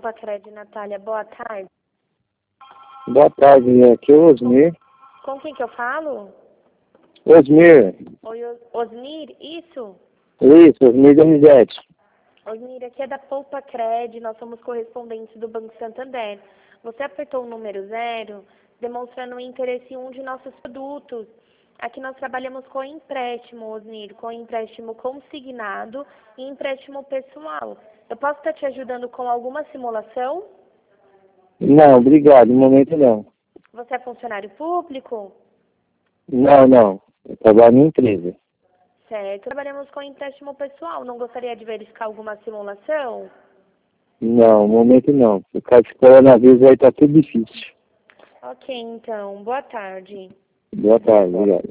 Poupa Crédito, Natália. Boa tarde. Boa tarde, aqui é o Osmir. Com quem que eu falo? Osmir. Oi, Osmir, isso? Isso, Osmir Donizete. Osmir, aqui é da Poupa Crédito, nós somos correspondentes do Banco Santander. Você apertou o número 0, demonstrando interesse em um de nossos produtos. Aqui nós trabalhamos com empréstimo, Osmir, com empréstimo consignado e empréstimo pessoal. Eu posso estar te ajudando com alguma simulação? Não, obrigado, no momento não. Você é funcionário público? Não. Eu trabalho em empresa. Certo. Trabalhamos com empréstimo pessoal. Não gostaria de verificar alguma simulação? Não, no momento não. Por causa de coronavírus aí tá tudo difícil. Ok, então. Boa tarde. Boa tarde, obrigado.